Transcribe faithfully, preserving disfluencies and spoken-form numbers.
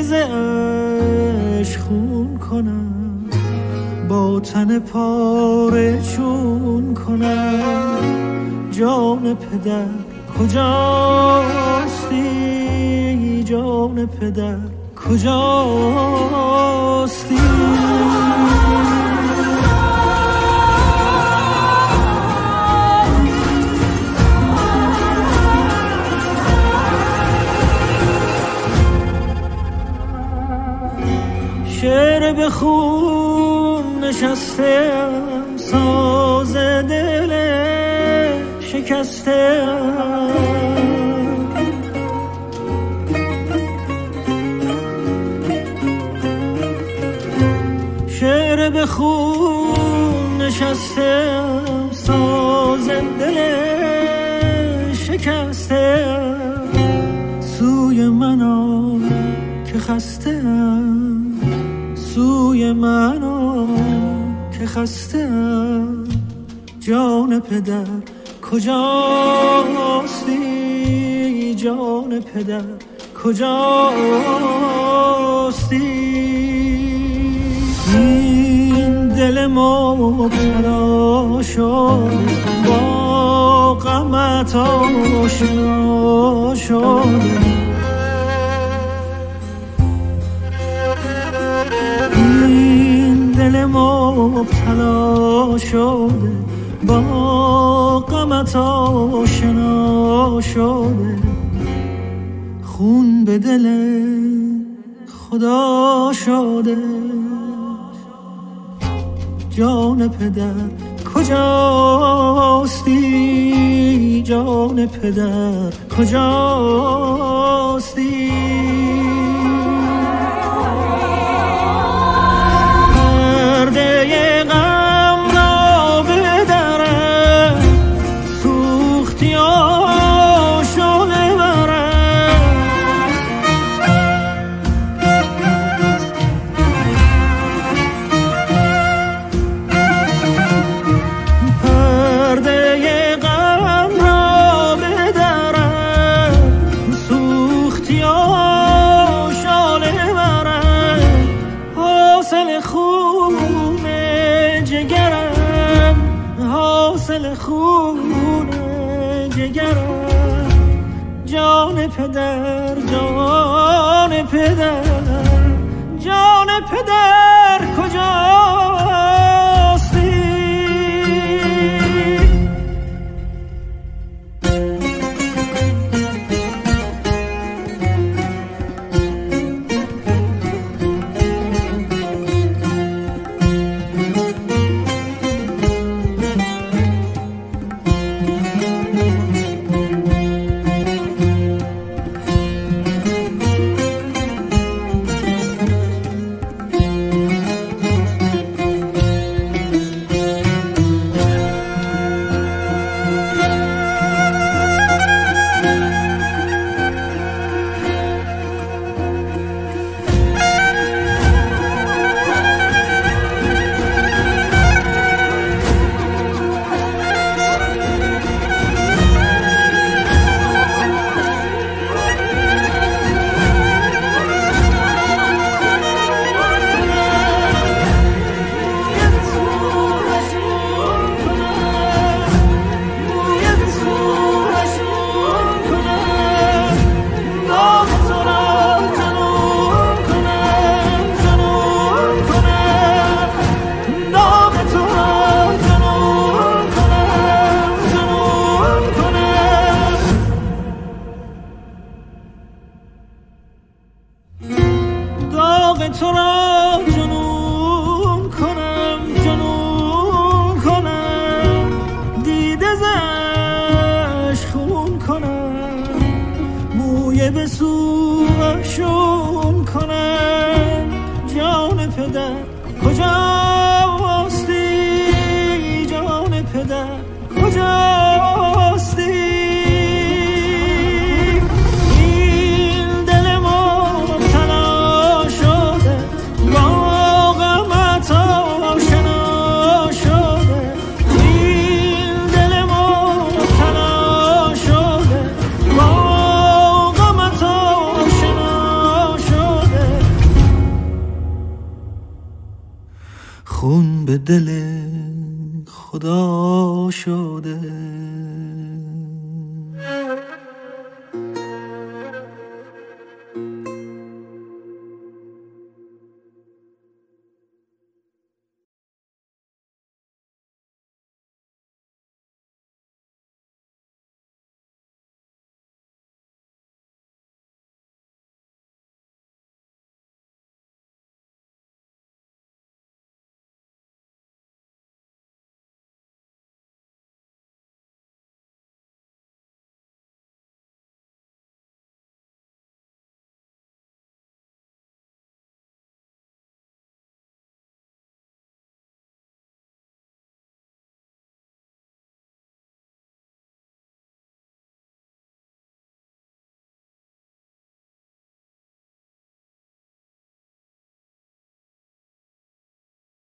دیده ز عشق خون کنم، با تن پاره چون کنم. جان پدر کجاستی، جان پدر کجاستی؟ شعر به خون نشستم، ساز دل شکستم. شعر به خون نشستم، ساز دل شکستم. سوی من آ که خستم، سوی من آ که خستم. جان پدر کجاستی، جان پدر کجاستی؟ این دل مبتلا شد، با غمت آشنا شد. این دل مبتلا شده، با غمت آشنا شده. خون به دل خدا شده. جان پدر کجاستی، جان پدر کجاستی؟ پرده غم را بدرم، سوختی آشاله برم. پرده غم را بدرم، سوختی آشاله برم. حاصل خون جگرم، حاصل خون جگرم. جان پدر، جان پدر، جان پدر کجاستی؟ تو را جنون کنم، جنون کنم. دیده زش خون کنم، موی به سوشون کنم. جان پدر کجاستی، جان پدر کجاستی؟ شده خون به دل خدا شده.